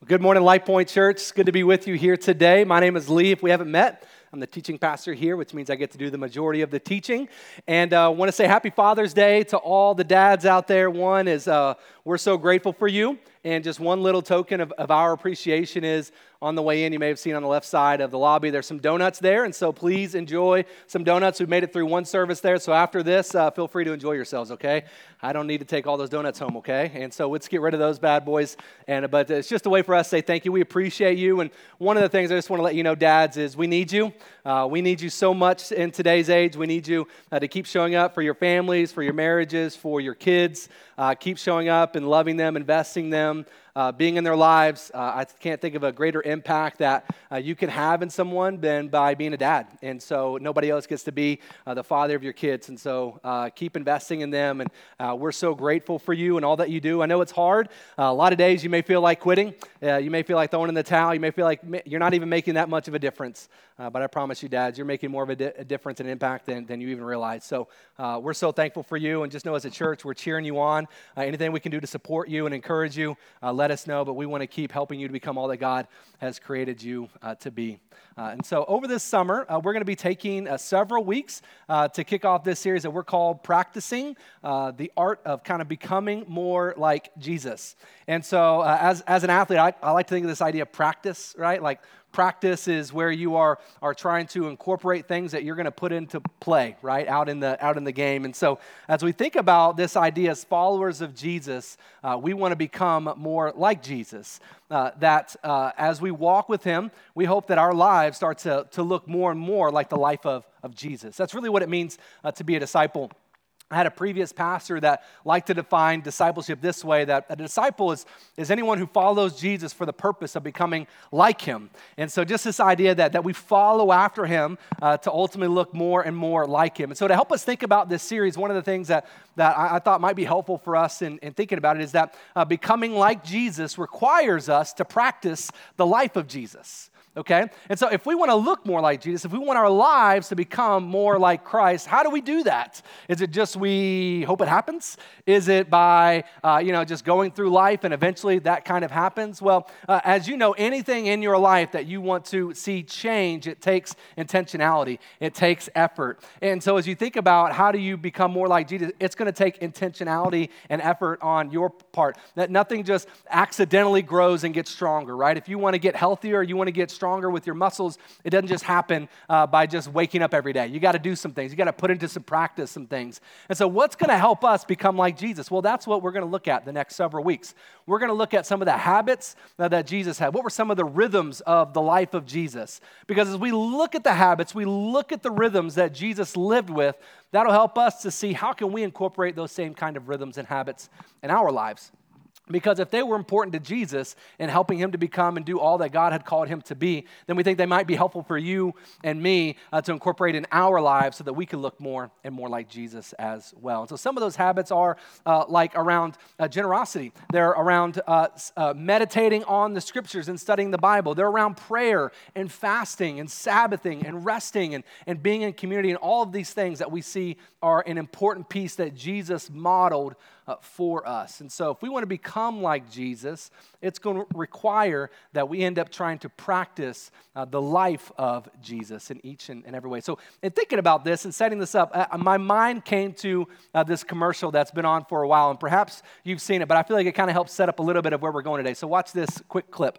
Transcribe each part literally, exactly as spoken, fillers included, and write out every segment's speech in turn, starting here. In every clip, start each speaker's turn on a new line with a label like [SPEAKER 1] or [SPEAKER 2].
[SPEAKER 1] Good morning, Life Point Church. It's good to be with you here today. My name is Lee. If we haven't met, I'm the teaching pastor here, which means I get to do the majority of the teaching. And I uh, want to say happy Father's Day to all the dads out there. One is uh, we're so grateful for you. And just one little token of, of our appreciation is on the way in, you may have seen on the left side of the lobby, there's some donuts there. And so please enjoy some donuts. We've made it through one service there. So after this, uh, feel free to enjoy yourselves, okay? I don't need to take all those donuts home, okay? And so let's get rid of those bad boys. And But it's just a way for us to say thank you. We appreciate you. And one of the things I just want to let you know, dads, is we need you. Uh, we need you so much in today's age. We need you uh, to keep showing up for your families, for your marriages, for your kids. Uh, keep showing up and loving them, investing them. Uh, being in their lives. uh, I can't think of a greater impact that uh, you can have in someone than by being a dad. And so nobody else gets to be uh, the father of your kids. And so uh, keep investing in them. And uh, we're so grateful for you and all that you do. I know it's hard. Uh, a lot of days you may feel like quitting. Uh, you may feel like throwing in the towel. You may feel like you're not even making that much of a difference. Uh, but I promise you, dads, you're making more of a, di- a difference and impact than, than you even realize. So uh, we're so thankful for you. And just know as a church, we're cheering you on. Uh, anything we can do to support you and encourage you, uh, let us know. But we want to keep helping you to become all that God has created you uh, to be. Uh, and so over this summer, uh, we're going to be taking uh, several weeks uh, to kick off this series that we're called Practicing uh, the Art of kind of Becoming More Like Jesus. And so uh, as, as an athlete, I, I like to think of this idea of practice, right? Like practice is where you are are trying to incorporate things that you're going to put into play, right, out in the out in the game. And so as we think about this idea as followers of Jesus, uh, we want to become more like Jesus. Uh, that uh, as we walk with him, we hope that our lives start to, to look more and more like the life of, of Jesus. That's really what it means uh, to be a disciple. I had a previous pastor that liked to define discipleship this way, that a disciple is, is anyone who follows Jesus for the purpose of becoming like him. And so just this idea that, that we follow after him uh, to ultimately look more and more like him. And so to help us think about this series, one of the things that, that I, I thought might be helpful for us in, in thinking about it is that uh, becoming like Jesus requires us to practice the life of Jesus. Okay? And so if we want to look more like Jesus, if we want our lives to become more like Christ, how do we do that? Is it just we hope it happens? Is it by, uh, you know, just going through life and eventually that kind of happens? Well, uh, as you know, anything in your life that you want to see change, it takes intentionality. It takes effort. And so as you think about how do you become more like Jesus, it's going to take intentionality and effort on your part. That nothing just accidentally grows and gets stronger, right? If you want to get healthier, you want to get stronger, stronger with your muscles, it doesn't just happen uh, by just waking up every day. You got to do some things. You got to put into some practice some things. And so what's going to help us become like Jesus? Well, that's what we're going to look at the next several weeks. We're going to look at some of the habits uh, that Jesus had. What were some of the rhythms of the life of Jesus? Because as we look at the habits, we look at the rhythms that Jesus lived with, that'll help us to see how can we incorporate those same kind of rhythms and habits in our lives. Because if they were important to Jesus and helping him to become and do all that God had called him to be, then we think they might be helpful for you and me uh, to incorporate in our lives so that we can look more and more like Jesus as well. And so some of those habits are uh, like around uh, generosity. They're around uh, uh, meditating on the scriptures and studying the Bible. They're around prayer and fasting and Sabbathing and resting and, and being in community, and all of these things that we see are an important piece that Jesus modeled Uh, for us. And so if we want to become like Jesus, it's going to require that we end up trying to practice uh, the life of Jesus in each and, and every way. So in thinking about this and setting this up, uh, my mind came to uh, this commercial that's been on for a while, and perhaps you've seen it, but I feel like it kind of helps set up a little bit of where we're going today. So watch this quick clip.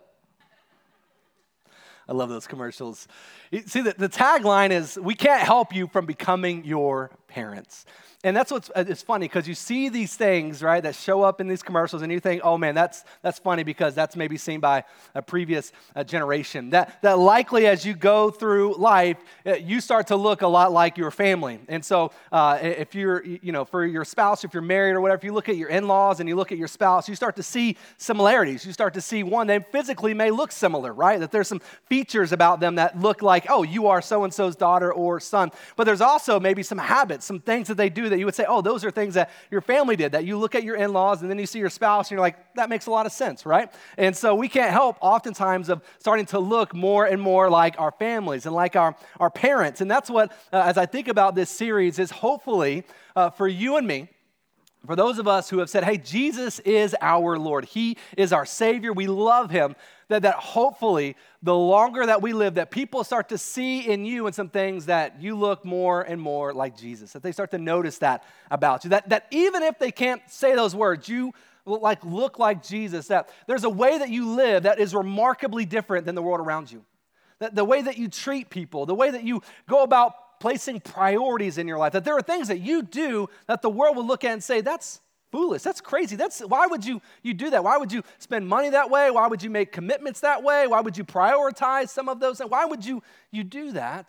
[SPEAKER 1] I love those commercials. You see, the, the tagline is, we can't help you from becoming your parents. And that's what's it's funny, because you see these things, right, that show up in these commercials, and you think, oh man, that's that's funny because that's maybe seen by a previous uh, generation. That that likely as you go through life, uh, you start to look a lot like your family. And so uh, if you're, you know, for your spouse, if you're married or whatever, if you look at your in-laws and you look at your spouse, you start to see similarities. You start to see, one, they physically may look similar, right? That there's some features about them that look like, oh, you are so-and-so's daughter or son. But there's also maybe some habits, some things that they do that you would say, oh, those are things that your family did, that you look at your in-laws and then you see your spouse and you're like, that makes a lot of sense, right? And so we can't help oftentimes of starting to look more and more like our families and like our, our parents. And that's what, uh, as I think about this series, is hopefully uh, for you and me, For those of us who have said, hey, Jesus is our Lord. He is our Savior. We love him. That, that hopefully the longer that we live, that people start to see in you and some things that you look more and more like Jesus. That they start to notice that about you. That, that even if they can't say those words, you like look like Jesus. That there's a way that you live that is remarkably different than the world around you. That the way that you treat people, the way that you go about placing priorities in your life, that there are things that you do that the world will look at and say, that's foolish, that's crazy, that's why would you, you do that? Why would you spend money that way? Why would you make commitments that way? Why would you prioritize some of those? Why would you, you do that?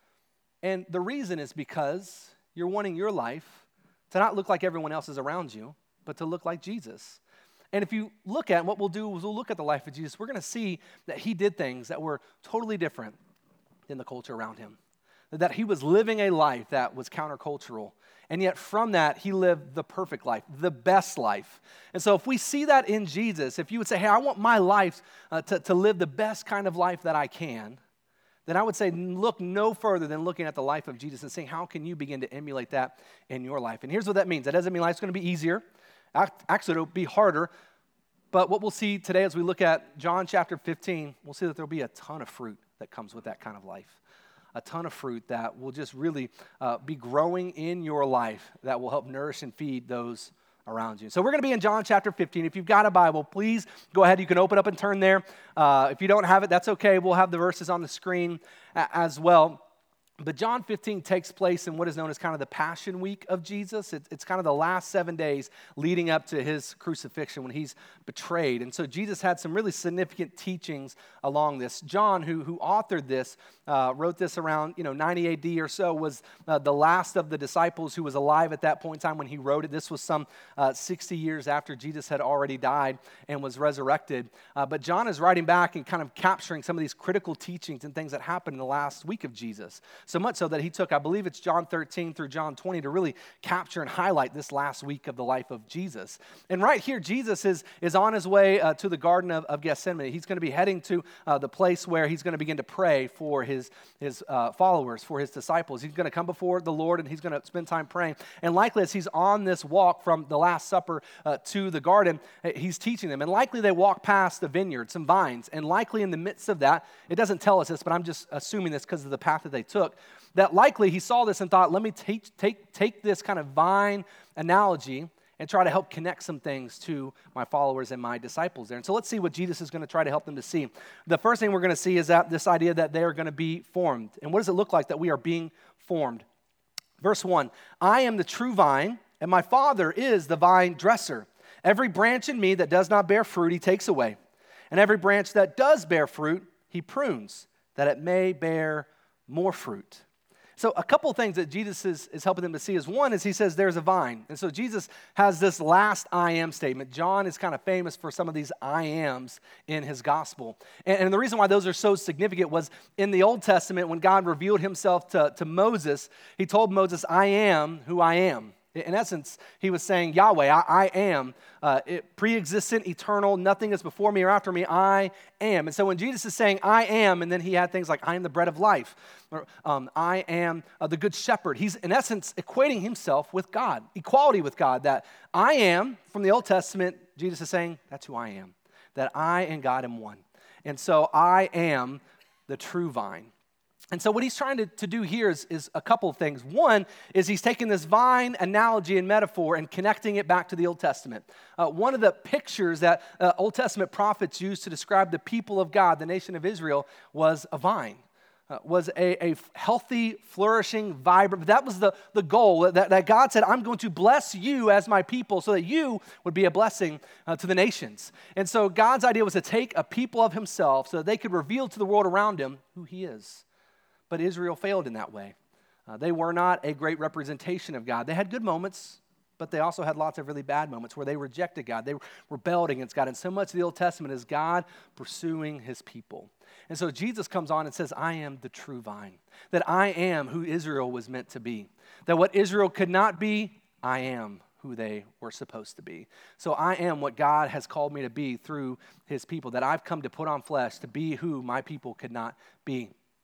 [SPEAKER 1] And the reason is because you're wanting your life to not look like everyone else's around you, but to look like Jesus. And if you look at, what we'll do is we'll look at the life of Jesus, we're going to see that he did things that were totally different than the culture around him. That he was living a life that was countercultural. And yet from that, he lived the perfect life, the best life. And so if we see that in Jesus, if you would say, hey, I want my life uh, to, to live the best kind of life that I can, then I would say look no further than looking at the life of Jesus and saying, how can you begin to emulate that in your life? And here's what that means. That doesn't mean life's going to be easier. Actually, it'll be harder. But what we'll see today as we look at John chapter fifteen, we'll see that there'll be a ton of fruit that comes with that kind of life. A ton of fruit that will just really uh, be growing in your life that will help nourish and feed those around you. So we're going to be in John chapter fifteen. If you've got a Bible, please go ahead. You can open up and turn there. Uh, if you don't have it, that's okay. We'll have the verses on the screen a- as well. But John fifteen takes place in what is known as kind of the Passion Week of Jesus. It's, it's kind of the last seven days leading up to his crucifixion when he's betrayed. And so Jesus had some really significant teachings along this. John, who, who authored this, uh, wrote this around you know ninety A D or so, was uh, the last of the disciples who was alive at that point in time when he wrote it. This was some uh, sixty years after Jesus had already died and was resurrected. Uh, but John is writing back and kind of capturing some of these critical teachings and things that happened in the last week of Jesus. So much so that he took, I believe it's John thirteen through John twenty to really capture and highlight this last week of the life of Jesus. And right here, Jesus is, is on his way uh, to the Garden of, of Gethsemane. He's going to be heading to uh, the place where he's going to begin to pray for his, his uh, followers, for his disciples. He's going to come before the Lord and he's going to spend time praying. And likely as he's on this walk from the Last Supper uh, to the garden, he's teaching them. And likely they walk past the vineyard, some vines. And likely in the midst of that, it doesn't tell us this, but I'm just assuming this because of the path that they took, that likely he saw this and thought, let me take, take, take this kind of vine analogy and try to help connect some things to my followers and my disciples there. And so let's see what Jesus is going to try to help them to see. The first thing we're going to see is that this idea that they are going to be formed. And what does it look like that we are being formed? Verse one, I am the true vine, and my Father is the vine dresser. Every branch in me that does not bear fruit, he takes away. And every branch that does bear fruit, he prunes, that it may bear more fruit. So a couple of things that Jesus is, is helping them to see is one is he says there's a vine. And so Jesus has this last I am statement. John is kind of famous for some of these I ams in his gospel. And, and the reason why those are so significant was in the Old Testament when God revealed himself to, to Moses, he told Moses, I am who I am. In essence, he was saying, Yahweh, I, I am, uh, it, pre-existent, eternal, nothing is before me or after me, I am. And so when Jesus is saying, I am, and then he had things like, I am the bread of life, or um, I am uh, the good shepherd, he's in essence equating himself with God, equality with God, that I am, from the Old Testament, Jesus is saying, that's who I am, that I and God am one. And so I am the true vine. And so what he's trying to, to do here is, is a couple of things. One is he's taking this vine analogy and metaphor and connecting it back to the Old Testament. Uh, one of the pictures that uh, Old Testament prophets used to describe the people of God, the nation of Israel, was a vine. Uh, was a, a healthy, flourishing, vibrant. That was the, the goal, that, that God said, I'm going to bless you as my people so that you would be a blessing uh, to the nations. And so God's idea was to take a people of himself so that they could reveal to the world around him who he is. But Israel failed in that way. Uh, they were not a great representation of God. They had good moments, but they also had lots of really bad moments where they rejected God. They rebelled against God. And so much of the Old Testament is God pursuing his people. And so Jesus comes on and says, I am the true vine, that I am who Israel was meant to be, that what Israel could not be, I am who they were supposed to be. So I am what God has called me to be through his people, that I've come to put on flesh to be who my people could not be.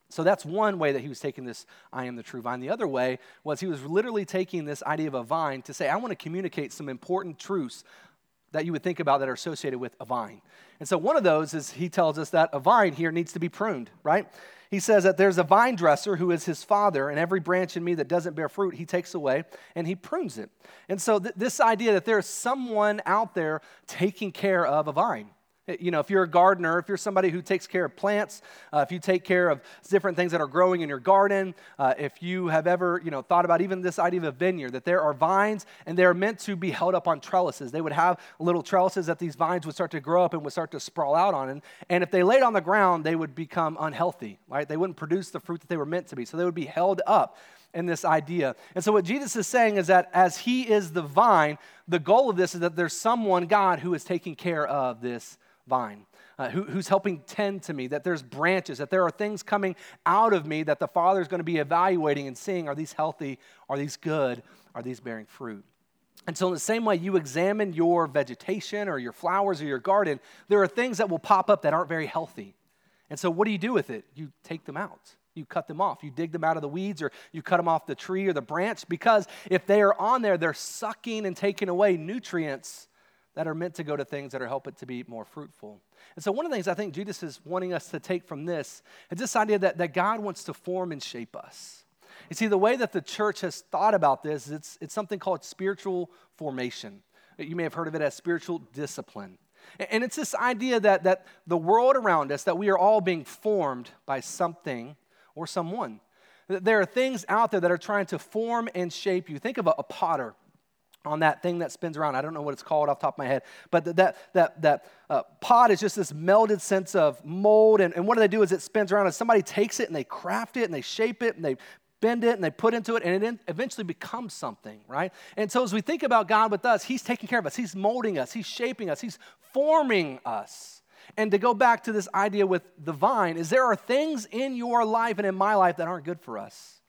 [SPEAKER 1] So that's one way that he was taking this, I am the true vine. The other way was he was literally taking this idea of a vine to say, I want to communicate some important truths that you would think about that are associated with a vine. And so one of those is he tells us that a vine here needs to be pruned, right? He says that there's a vine dresser who is his father, and every branch in me that doesn't bear fruit, he takes away and he prunes it. And so th- this idea that there's someone out there taking care of a vine. You know, if you're a gardener, if you're somebody who takes care of plants, uh, if you take care of different things that are growing in your garden, uh, if you have ever, you know, thought about even this idea of a vineyard, that there are vines and they're meant to be held up on trellises. They would have little trellises that these vines would start to grow up and would start to sprawl out on. And, and if they laid on the ground, they would become unhealthy, right? They wouldn't produce the fruit that they were meant to be. So they would be held up in this idea. And so what Jesus is saying is that as he is the vine, the goal of this is that there's someone, God, who is taking care of this vine, uh, who, who's helping tend to me, that there's branches, that there are things coming out of me that the Father is going to be evaluating and seeing, are these healthy, are these good, are these bearing fruit? And so in the same way you examine your vegetation or your flowers or your garden, there are things that will pop up that aren't very healthy. And so what do you do with it? You take them out. You cut them off. You dig them out of the weeds, or you cut them off the tree or the branch, because if they are on there, they're sucking and taking away nutrients that are meant to go to things that are helping it to be more fruitful. And so one of the things I think Jesus is wanting us to take from this is this idea that, that God wants to form and shape us. You see, the way that the church has thought about this, it's, it's something called spiritual formation. You may have heard of it as spiritual discipline. And it's this idea that, that the world around us, that we are all being formed by something or someone. There are things out there that are trying to form and shape you. Think of a, a potter on that thing that spins around. I don't know what it's called off the top of my head, but that that that uh, pot is just this melded sense of mold, and, and what do they do is it spins around, and somebody takes it and they craft it and they shape it and they bend it and they put into it, and it eventually becomes something, right? And so as we think about God with us, he's taking care of us. He's molding us. He's shaping us. He's forming us. And to go back to this idea with the vine, is there are things in your life and in my life that aren't good for us.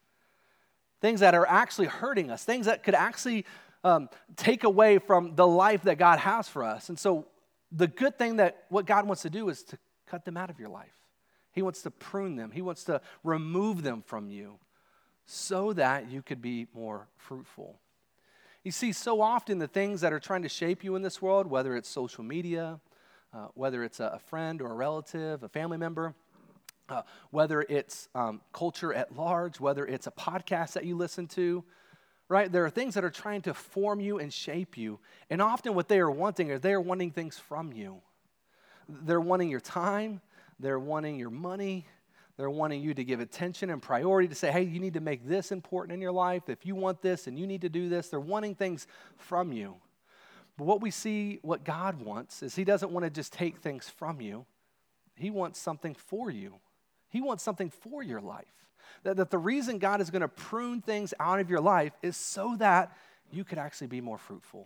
[SPEAKER 1] Things that are actually hurting us. Things that could actually Um, take away from the life that God has for us. And so the good thing that what God wants to do is to cut them out of your life. He wants to prune them. He wants to remove them from you so that you could be more fruitful. You see, so often the things that are trying to shape you in this world, whether it's social media, uh, whether it's a, a friend or a relative, a family member, uh, whether it's um, culture at large, whether it's a podcast that you listen to, right? There are things that are trying to form you and shape you. And often what they are wanting is they are wanting things from you. They're wanting your time. They're wanting your money. They're wanting you to give attention and priority, to say, hey, you need to make this important in your life. If you want this and you need to do this, they're wanting things from you. But what we see, what God wants, is he doesn't want to just take things from you. He wants something for you. He wants something for your life. That, that the reason God is going to prune things out of your life is so that you could actually be more fruitful.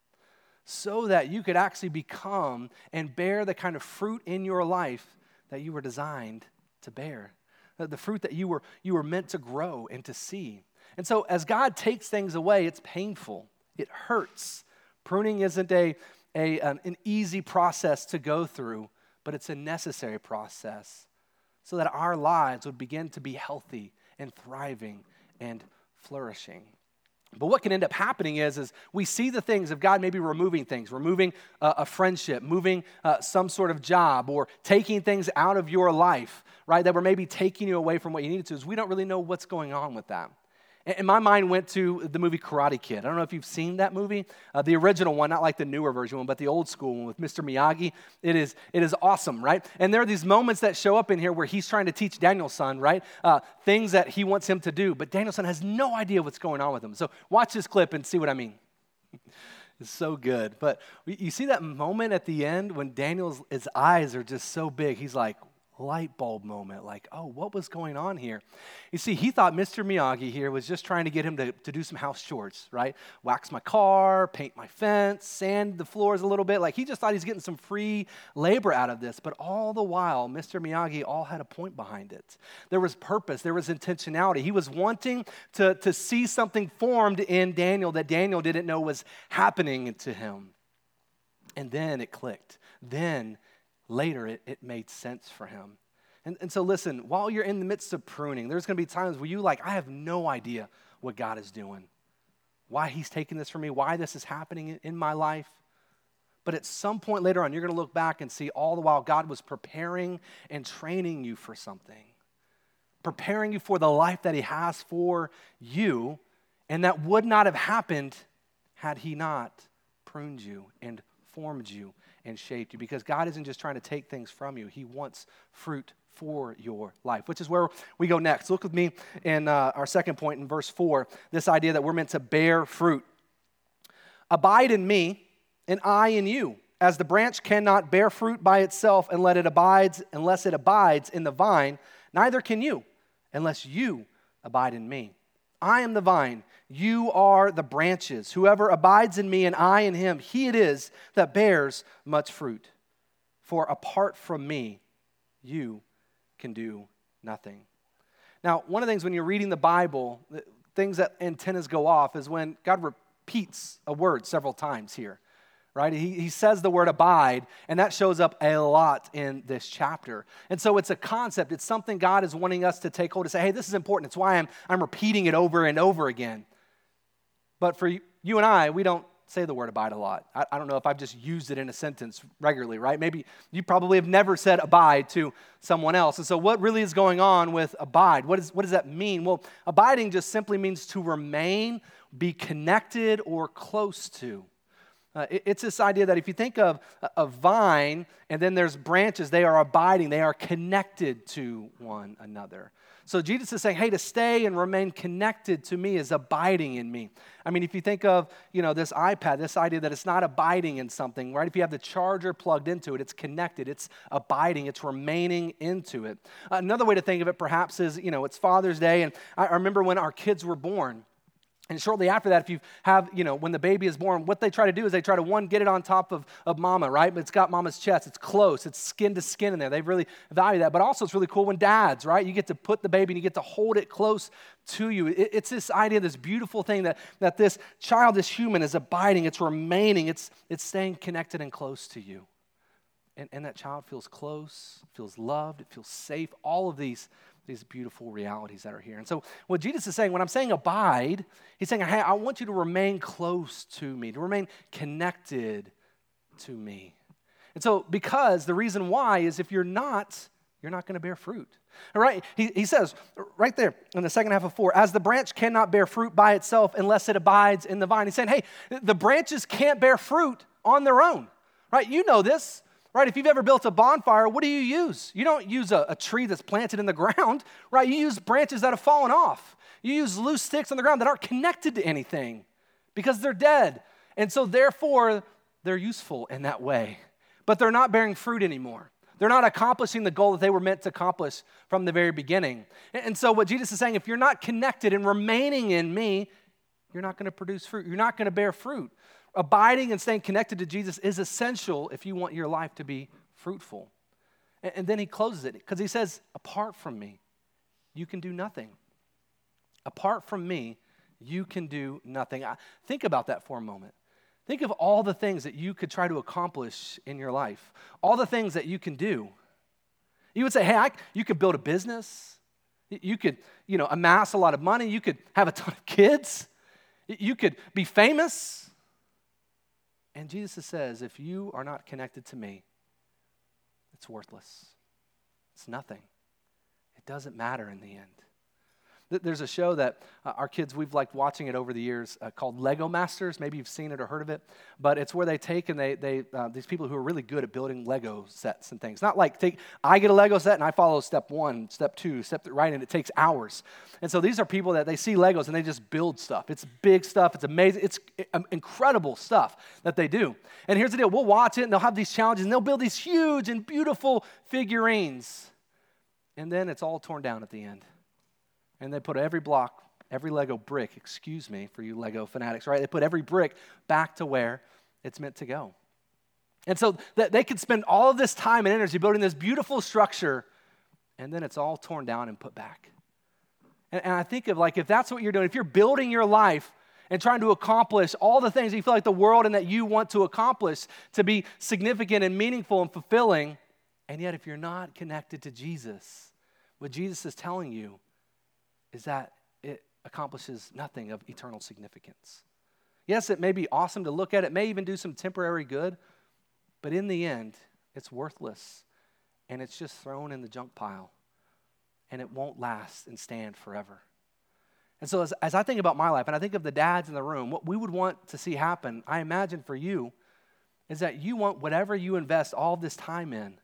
[SPEAKER 1] So that you could actually become and bear the kind of fruit in your life that you were designed to bear. The, the fruit that you were, you were meant to grow and to see. And so as God takes things away, it's painful. It hurts. Pruning isn't a, a, an, an easy process to go through, but it's a necessary process, so that our lives would begin to be healthy and thriving and flourishing. But what can end up happening is, is we see the things of God maybe removing things, removing uh, a friendship, moving uh, some sort of job, or taking things out of your life, right, that were maybe taking you away from what you needed to, is we don't really know what's going on with that. And my mind went to the movie Karate Kid. I don't know if you've seen that movie. Uh, the original one, not like the newer version one, but the old school one with Mister Miyagi. It is it is awesome, right? And there are these moments that show up in here where he's trying to teach Daniel-san, right, uh, things that he wants him to do. But Daniel-san has no idea what's going on with him. So watch this clip and see what I mean. It's so good. But you see that moment at the end when Daniel's his eyes are just so big. He's like, light bulb moment, like, oh, what was going on here? You see, he thought Mister Miyagi here was just trying to get him to, to do some house chores, right? Wax my car, paint my fence, sand the floors a little bit. Like, he just thought he's getting some free labor out of this. But all the while, Mister Miyagi all had a point behind it. There was purpose. There was intentionality. He was wanting to, to see something formed in Daniel that Daniel didn't know was happening to him. And then it clicked. Then Later, it, it made sense for him. And, and so listen, while you're in the midst of pruning, there's going to be times where you like, I have no idea what God is doing, why he's taking this from me, why this is happening in, in my life. But at some point later on, you're going to look back and see all the while God was preparing and training you for something, preparing you for the life that he has for you, and that would not have happened had he not pruned you and formed you and shaped you, because God isn't just trying to take things from you. He wants fruit for your life, which is where we go next. Look with me in uh, our second point in verse four, this idea that we're meant to bear fruit. Abide in me, and I in you. As the branch cannot bear fruit by itself unless it abides, unless it abides in the vine, neither can you unless you abide in me. I am the vine, you are the branches. Whoever abides in me and I in him, he it is that bears much fruit. For apart from me, you can do nothing. Now, one of the things when you're reading the Bible, things that antennas go off is when God repeats a word several times here, right? He, he says the word abide, and that shows up a lot in this chapter. And so it's a concept. It's something God is wanting us to take hold of, say, hey, this is important. It's why I'm, I'm repeating it over and over again. But for you, you and I, we don't say the word abide a lot. I, I don't know if I've just used it in a sentence regularly, right? Maybe you probably have never said abide to someone else. And so what really is going on with abide? What, is, what does that mean? Well, abiding just simply means to remain, be connected, or close to. Uh, it, it's this idea that if you think of a, a vine and then there's branches, they are abiding, they are connected to one another. So Jesus is saying, hey, to stay and remain connected to me is abiding in me. I mean, if you think of, you know, this iPad, this idea that it's not abiding in something, right? If you have the charger plugged into it, it's connected, it's abiding, it's remaining into it. Another way to think of it perhaps is, you know, it's Father's Day, and I remember when our kids were born. And shortly after that, if you have, you know, when the baby is born, what they try to do is they try to, one, get it on top of, of mama, right? But it's got mama's chest. It's close. It's skin to skin in there. They really value that. But also it's really cool when dads, right? You get to put the baby and you get to hold it close to you. It, it's this idea, this beautiful thing that, that this child, this human is abiding. It's remaining. It's, it's staying connected and close to you. And, and that child feels close, feels loved, it feels safe. All of these these beautiful realities that are here. And so what Jesus is saying, when I'm saying abide, he's saying, hey, I want you to remain close to me, to remain connected to me. And so because the reason why is if you're not, you're not going to bear fruit. All right, he, he says right there in the second half of four, as the branch cannot bear fruit by itself unless it abides in the vine. He's saying, hey, the branches can't bear fruit on their own, right? You know this. Right, if you've ever built a bonfire, what do you use? You don't use a, a tree that's planted in the ground, right? You use branches that have fallen off. You use loose sticks on the ground that aren't connected to anything because they're dead. And so therefore, they're useful in that way. But they're not bearing fruit anymore. They're not accomplishing the goal that they were meant to accomplish from the very beginning. And, and so what Jesus is saying, if you're not connected and remaining in me, you're not going to produce fruit. You're not going to bear fruit. Abiding and staying connected to Jesus is essential if you want your life to be fruitful. And, and then he closes it because he says, apart from me, you can do nothing. Apart from me, you can do nothing. I, think about that for a moment. Think of all the things that you could try to accomplish in your life, all the things that you can do. You would say, hey, I, you could build a business. You could, you know, amass a lot of money. You could have a ton of kids. You could be famous. And Jesus says, if you are not connected to me, it's worthless. It's nothing. It doesn't matter in the end. There's a show that uh, our kids, we've liked watching it over the years uh, called Lego Masters. Maybe you've seen it or heard of it. But it's where they take and they, they uh, these people who are really good at building Lego sets and things. Not like take, I get a Lego set and I follow step one, step two, step three, right, and it takes hours. And so these are people that they see Legos and they just build stuff. It's big stuff. It's amazing. It's incredible stuff that they do. And here's the deal. We'll watch it and they'll have these challenges and they'll build these huge and beautiful figurines. And then it's all torn down at the end. And they put every block, every Lego brick, excuse me for you Lego fanatics, right? They put every brick back to where it's meant to go. And so that they could spend all of this time and energy building this beautiful structure, and then it's all torn down and put back. And, and I think of like, if that's what you're doing, if you're building your life and trying to accomplish all the things that you feel like the world and that you want to accomplish to be significant and meaningful and fulfilling, And yet, if you're not connected to Jesus, what Jesus is telling you is that it accomplishes nothing of eternal significance. Yes, it may be awesome to look at. It may even do some temporary good. But in the end, it's worthless. And it's just thrown in the junk pile. And it won't last and stand forever. And so as, as I think about my life, and I think of the dads in the room, what we would want to see happen, I imagine for you, is that you want whatever you invest all this time in,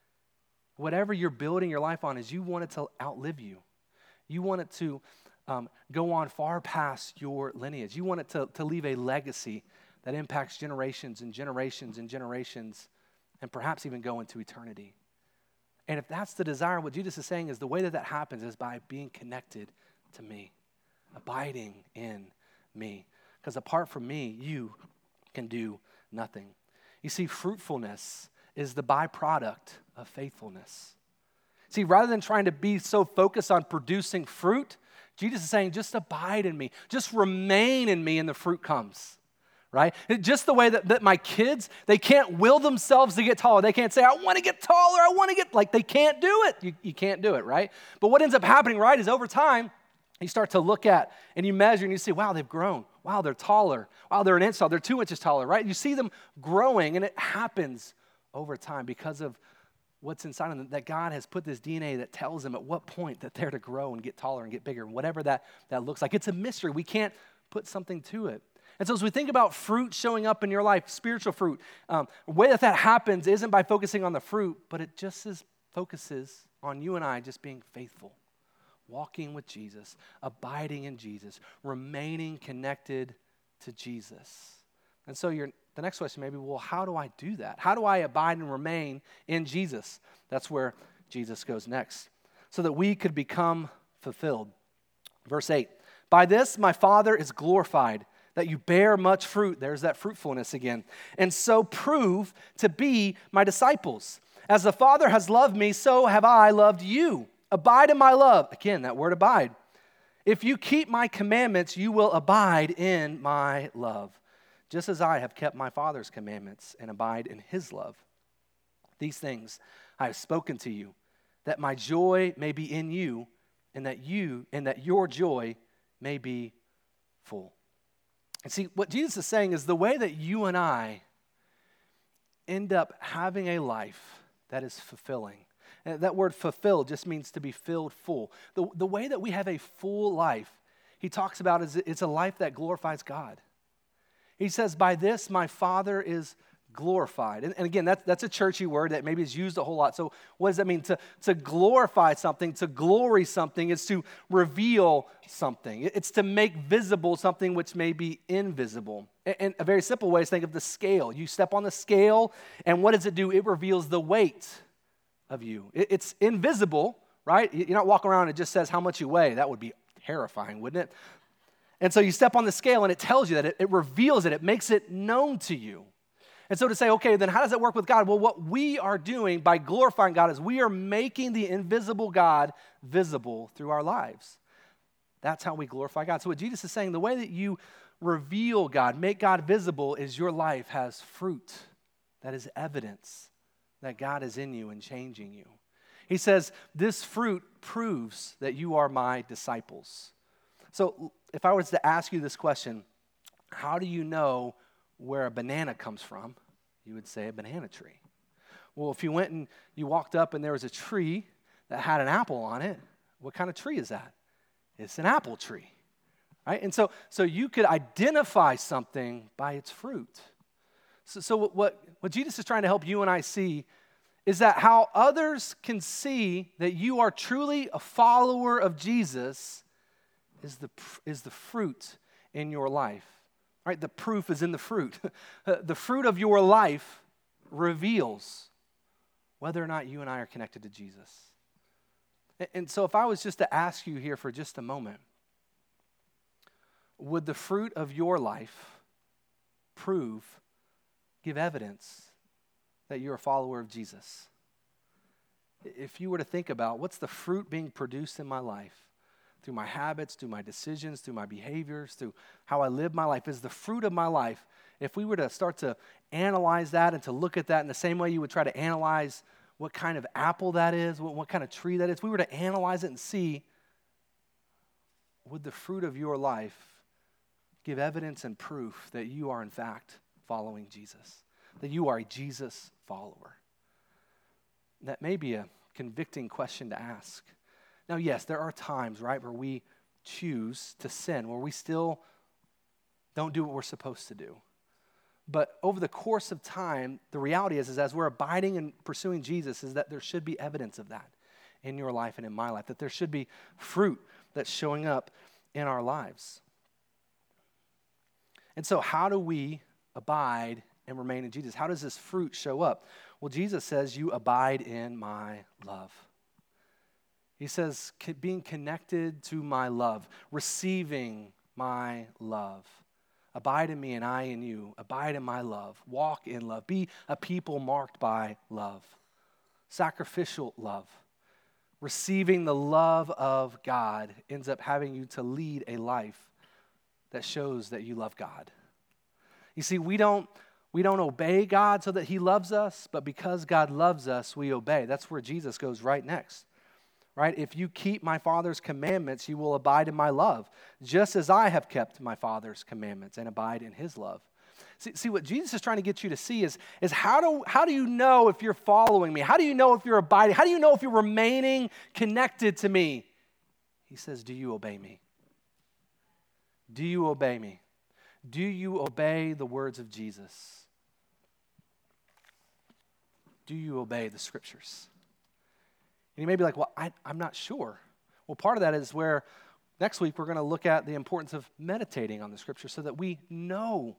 [SPEAKER 1] whatever you're building your life on, is you want it to outlive you. You want it to um, go on far past your lineage. You want it to, to leave a legacy that impacts generations and generations and generations, and perhaps even go into eternity. And if that's the desire, what Jesus is saying is the way that that happens is by being connected to me, abiding in me. Because apart from me, you can do nothing. You see, fruitfulness is the byproduct of faithfulness. See, rather than trying to be so focused on producing fruit, Jesus is saying, just abide in me. Just remain in me and the fruit comes, right? Just the way that, that my kids, they can't will themselves to get taller. They can't say, I want to get taller, I want to get, like they can't do it. You, you can't do it, right? But what ends up happening, right, is over time, you start to look at and you measure and you see, wow, they've grown. Wow, they're taller. Wow, they're an inch taller. They're two inches taller, right? You see them growing, and it happens over time because of what's inside of them, that God has put this D N A that tells them at what point that they're to grow and get taller and get bigger, whatever that, that looks like. It's a mystery. We can't put something to it. And so as we think about fruit showing up in your life, spiritual fruit, um, the way that that happens isn't by focusing on the fruit, but it just is, focuses on you and I just being faithful, walking with Jesus, abiding in Jesus, remaining connected to Jesus. And so you're, the next question may be, well, how do I do that? How do I abide and remain in Jesus? That's where Jesus goes next, so that we could become fulfilled. Verse eight, by this my Father is glorified, that you bear much fruit. There's that fruitfulness again. And so prove to be my disciples. As the Father has loved me, so have I loved you. Abide in my love. Again, that word abide. If you keep my commandments, you will abide in my love, just as I have kept my Father's commandments and abide in his love. These things I have spoken to you, that my joy may be in you, and that you and that your joy may be full. And see, what Jesus is saying is the way that you and I end up having a life that is fulfilling. And that word fulfilled just means to be filled full. The, the way that we have a full life, he talks about is it's a life that glorifies God. He says, by this my Father is glorified. And, and again, that's, that's a churchy word that maybe is used a whole lot. So what does that mean? To, to glorify something, to glory something is to reveal something. It's to make visible something which may be invisible. And, and a very simple way is think of the scale. You step on the scale, and what does it do? It reveals the weight of you. It, it's invisible, right? You're not walking around and it just says how much you weigh. That would be terrifying, wouldn't it? And so you step on the scale and it tells you that, it, it reveals it, it makes it known to you. And so to say, okay, then how does that work with God? Well, what we are doing by glorifying God is we are making the invisible God visible through our lives. That's how we glorify God. So what Jesus is saying, the way that you reveal God, make God visible, is your life has fruit that is evidence that God is in you and changing you. He says, this fruit proves that you are my disciples. So if I was to ask you this question, how do you know where a banana comes from? You would say a banana tree. Well, if you went and you walked up and there was a tree that had an apple on it, what kind of tree is that? It's an apple tree, right? And so, so you could identify something by its fruit. So, so what, what Jesus is trying to help you and I see is that how others can see that you are truly a follower of Jesus is the, is the fruit in your life. Right? The proof is in the fruit. The fruit of your life reveals whether or not you and I are connected to Jesus. And so if I was just to ask you here for just a moment, would the fruit of your life prove, give evidence that you're a follower of Jesus? If you were to think about what's the fruit being produced in my life, through my habits, through my decisions, through my behaviors, through how I live my life, is the fruit of my life. If we were to start to analyze that and to look at that in the same way you would try to analyze what kind of apple that is, what, what kind of tree that is, if we were to analyze it and see, would the fruit of your life give evidence and proof that you are in fact following Jesus, that you are a Jesus follower? That may be a convicting question to ask. Now, yes, there are times, right, where we choose to sin, where we still don't do what we're supposed to do. But over the course of time, the reality is, is as we're abiding and pursuing Jesus, is that there should be evidence of that in your life and in my life, that there should be fruit that's showing up in our lives. And so how do we abide and remain in Jesus? How does this fruit show up? Well, Jesus says, you abide in my love. He says, being connected to my love, receiving my love. Abide in me and I in you. Abide in my love. Walk in love. Be a people marked by love. Sacrificial love. Receiving the love of God ends up having you to lead a life that shows that you love God. You see, we don't we don't obey God so that he loves us, but because God loves us, we obey. That's where Jesus goes right next. Right? If you keep my Father's commandments, you will abide in my love, just as I have kept my Father's commandments and abide in his love. See, see what Jesus is trying to get you to see is, is how do, how do you know if you're following me? How do you know if you're abiding? How do you know if you're remaining connected to me? He says, do you obey me? Do you obey me? Do you obey the words of Jesus? Do you obey the scriptures? And you may be like, well, I, I'm not sure. Well, part of that is where next week we're going to look at the importance of meditating on the scripture so that we know,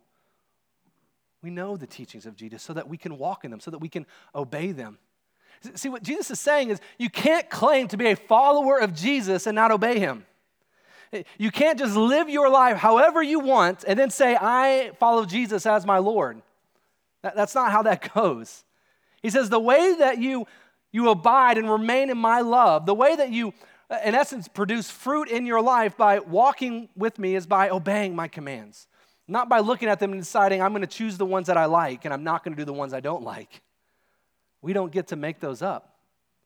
[SPEAKER 1] we know the teachings of Jesus, so that we can walk in them, so that we can obey them. See, what Jesus is saying is you can't claim to be a follower of Jesus and not obey him. You can't just live your life however you want and then say, I follow Jesus as my Lord. That, that's not how that goes. He says the way that you, you abide and remain in my love, the way that you, in essence, produce fruit in your life by walking with me is by obeying my commands. Not by looking at them and deciding I'm going to choose the ones that I like and I'm not going to do the ones I don't like. We don't get to make those up.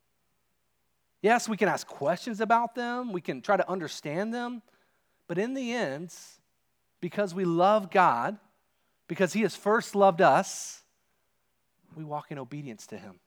[SPEAKER 1] Yes, we can ask questions about them. We can try to understand them. But in the end, because we love God, because he has first loved us, we walk in obedience to him.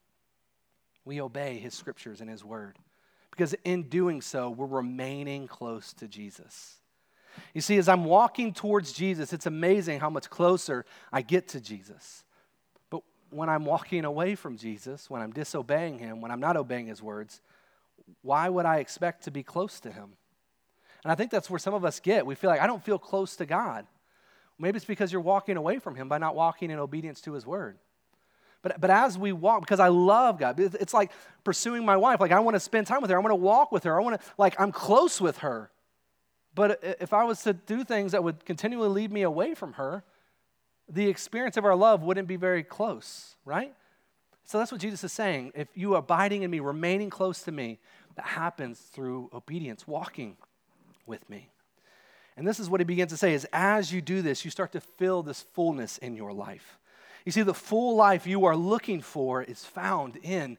[SPEAKER 1] We obey his scriptures and his word. Because in doing so, we're remaining close to Jesus. You see, as I'm walking towards Jesus, it's amazing how much closer I get to Jesus. But when I'm walking away from Jesus, when I'm disobeying him, when I'm not obeying his words, why would I expect to be close to him? And I think that's where some of us get. We feel like, I don't feel close to God. Maybe it's because you're walking away from him by not walking in obedience to his word. But, but as we walk, because I love God, it's like pursuing my wife. Like I want to spend time with her. I want to walk with her. I want to, like I'm close with her. But if I was to do things that would continually lead me away from her, the experience of our love wouldn't be very close, right? So that's what Jesus is saying. If you are abiding in me, remaining close to me, that happens through obedience, walking with me. And this is what he begins to say is as you do this, you start to feel this fullness in your life. You see, the full life you are looking for is found in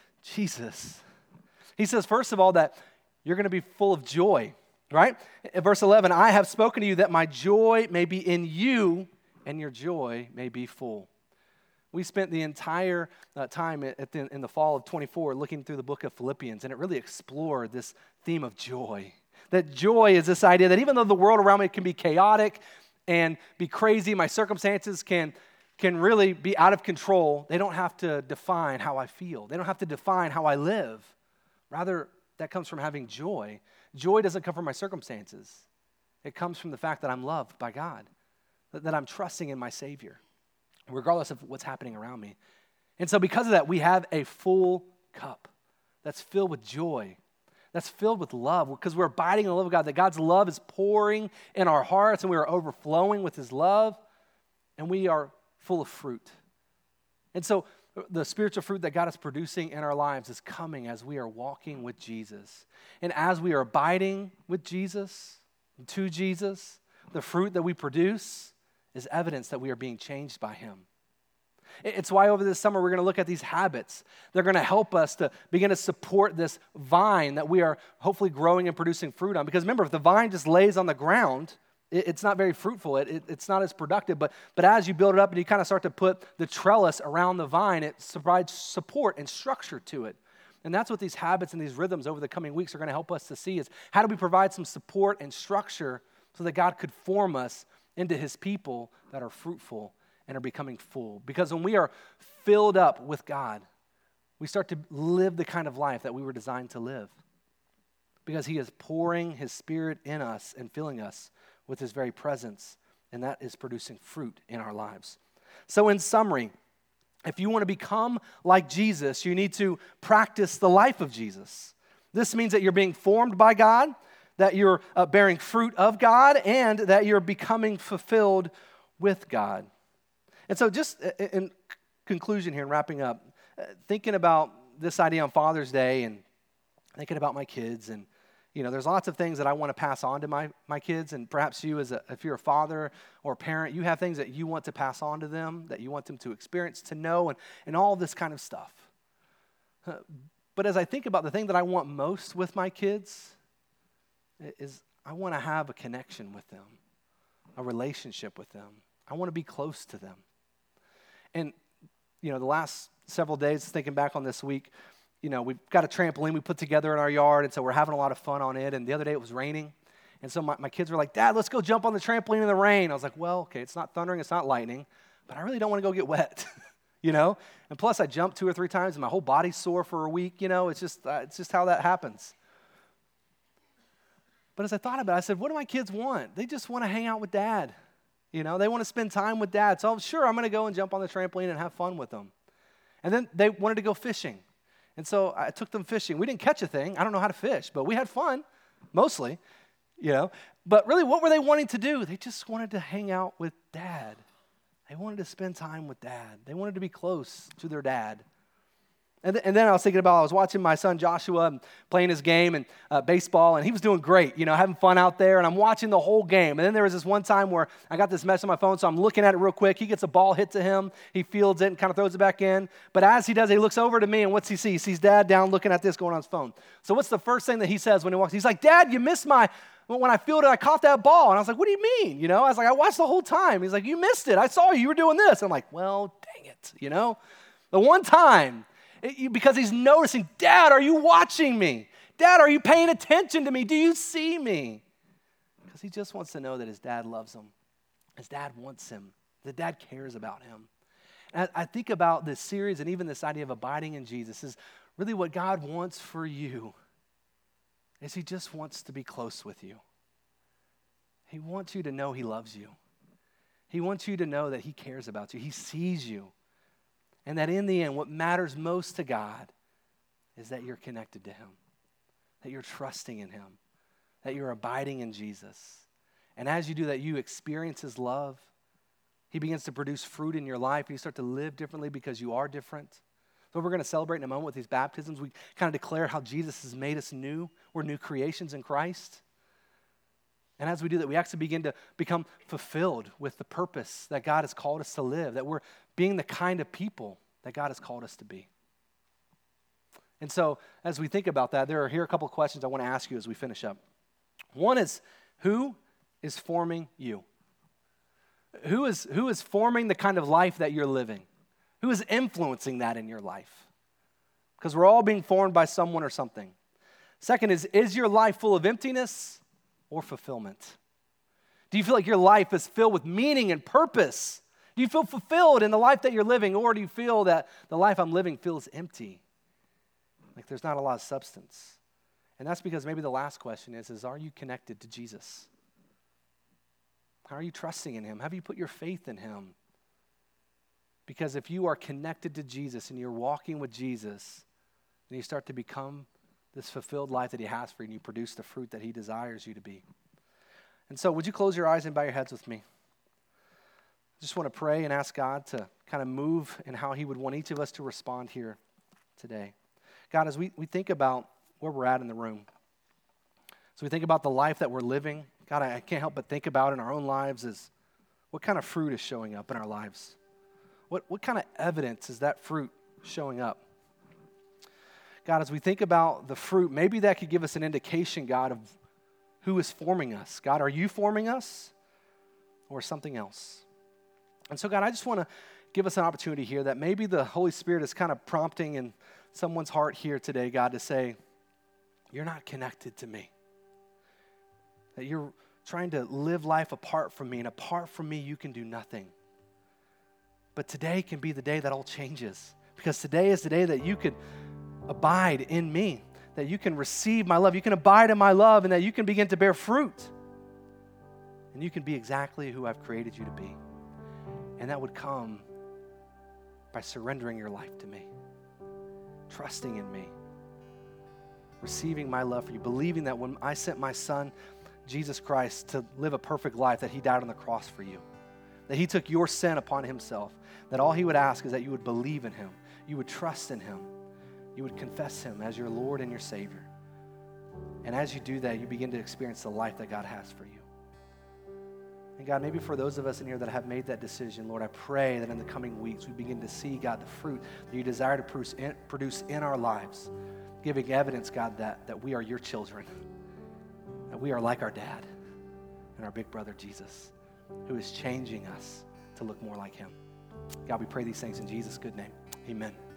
[SPEAKER 1] Jesus. He says, first of all, that you're going to be full of joy, right? In verse eleven, I have spoken to you that my joy may be in you and your joy may be full. We spent the entire uh, time at the, in the fall of twenty-four looking through the book of Philippians, and it really explored this theme of joy. That joy is this idea that even though the world around me can be chaotic and be crazy, my circumstances can can really be out of control, they don't have to define how I feel. They don't have to define how I live. Rather, that comes from having joy. Joy doesn't come from my circumstances. It comes from the fact that I'm loved by God, that, that I'm trusting in my Savior, regardless of what's happening around me. And so because of that, we have a full cup that's filled with joy, that's filled with love, because we're abiding in the love of God, that God's love is pouring in our hearts, and we are overflowing with his love, and we are full of fruit. And so the spiritual fruit that God is producing in our lives is coming as we are walking with Jesus. And as we are abiding with Jesus, to Jesus, the fruit that we produce is evidence that we are being changed by him. It's why over this summer we're going to look at these habits. They're going to help us to begin to support this vine that we are hopefully growing and producing fruit on. Because remember, if the vine just lays on the ground, it, it's not very fruitful. It, it, it's not as productive. But, but as you build it up and you kind of start to put the trellis around the vine, it provides support and structure to it. And that's what these habits and these rhythms over the coming weeks are going to help us to see is how do we provide some support and structure so that God could form us into his people that are fruitful and are becoming full. Because when we are filled up with God, we start to live the kind of life that we were designed to live. Because he is pouring his Spirit in us and filling us with his very presence, and that is producing fruit in our lives. So in summary, if you want to become like Jesus, you need to practice the life of Jesus. This means that you're being formed by God, that you're uh, bearing fruit of God, and that you're becoming fulfilled with God. And so just in conclusion here and wrapping up, uh, thinking about this idea on Father's Day and thinking about my kids, and you know, there's lots of things that I want to pass on to my, my kids, and perhaps you, as a, if you're a father or a parent, you have things that you want to pass on to them, that you want them to experience, to know, and, and all this kind of stuff. Uh, but as I think about the thing that I want most with my kids is I want to have a connection with them, a relationship with them. I want to be close to them. And, you know, the last several days, thinking back on this week, you know, we've got a trampoline we put together in our yard, and so we're having a lot of fun on it. And the other day it was raining. And so my, my kids were like, Dad, let's go jump on the trampoline in the rain. I was like, well, okay, it's not thundering, it's not lightning, but I really don't want to go get wet, you know? And plus I jumped two or three times and my whole body's sore for a week, you know? It's just, uh, it's just how that happens. But as I thought about it, I said, what do my kids want? They just want to hang out with Dad. You know, they want to spend time with Dad. So sure, I'm going to go and jump on the trampoline and have fun with them. And then they wanted to go fishing. And so I took them fishing. We didn't catch a thing. I don't know how to fish, but we had fun, mostly, you know. But really, what were they wanting to do? They just wanted to hang out with Dad. They wanted to spend time with Dad. They wanted to be close to their dad. And, th- and then I was thinking about, I was watching my son Joshua and playing his game and uh, baseball, and he was doing great, you know, having fun out there, and I'm watching the whole game. And then there was this one time where I got this message on my phone, so I'm looking at it real quick. He gets a ball hit to him. He fields it and kind of throws it back in. But as he does, he looks over to me, and what's he see? He sees Dad down looking at this going on his phone. So what's the first thing that he says when he walks? He's like, Dad, you missed my, when I fielded, I caught that ball. And I was like, what do you mean? You know, I was like, I watched the whole time. He's like, you missed it. I saw you. You were doing this. I'm like, well, dang it, you know. The one time, it, because he's noticing, Dad, are you watching me? Dad, are you paying attention to me? Do you see me? Because he just wants to know that his dad loves him. His dad wants him. That dad cares about him. And I, I think about this series and even this idea of abiding in Jesus is really what God wants for you. Is he just wants to be close with you. He wants you to know he loves you. He wants you to know that he cares about you. He sees you. And that in the end, what matters most to God is that you're connected to him, that you're trusting in him, that you're abiding in Jesus. And as you do that, you experience his love. He begins to produce fruit in your life. You start to live differently because you are different. So we're going to celebrate in a moment with these baptisms. We kind of declare how Jesus has made us new. We're new creations in Christ. And as we do that, we actually begin to become fulfilled with the purpose that God has called us to live, that we're being the kind of people that God has called us to be. And so as we think about that, there are here a couple of questions I want to ask you as we finish up. One is, who is forming you? Who is, who is forming the kind of life that you're living? Who is influencing that in your life? Because we're all being formed by someone or something. Second is, is your life full of emptiness or fulfillment? Do you feel like your life is filled with meaning and purpose? Do you feel fulfilled in the life that you're living, or do you feel that the life I'm living feels empty? Like there's not a lot of substance. And that's because maybe the last question is, is are you connected to Jesus? How are you trusting in him? Have you put your faith in him? Because if you are connected to Jesus and you're walking with Jesus, then you start to become this fulfilled life that he has for you, and you produce the fruit that he desires you to be. And so would you close your eyes and bow your heads with me? I just want to pray and ask God to kind of move in how he would want each of us to respond here today. God, as we, we think about where we're at in the room, as we think about the life that we're living, God, I, I can't help but think about in our own lives is what kind of fruit is showing up in our lives. What, what kind of evidence is that fruit showing up? God, as we think about the fruit, maybe that could give us an indication, God, of who is forming us. God, are you forming us or something else? And so, God, I just want to give us an opportunity here that maybe the Holy Spirit is kind of prompting in someone's heart here today, God, to say, you're not connected to me. That you're trying to live life apart from me, and apart from me, you can do nothing. But today can be the day that all changes, because today is the day that you could abide in me, that you can receive my love, you can abide in my love, and that you can begin to bear fruit. And you can be exactly who I've created you to be. And that would come by surrendering your life to me, trusting in me, receiving my love for you, believing that when I sent my son, Jesus Christ, to live a perfect life, that he died on the cross for you, that he took your sin upon himself, that all he would ask is that you would believe in him, you would trust in him, you would confess him as your Lord and your Savior. And as you do that, you begin to experience the life that God has for you. And God, maybe for those of us in here that have made that decision, Lord, I pray that in the coming weeks we begin to see, God, the fruit that you desire to produce in, produce in our lives, giving evidence, God, that, that we are your children, that we are like our dad and our big brother Jesus, who is changing us to look more like him. God, we pray these things in Jesus' good name. Amen.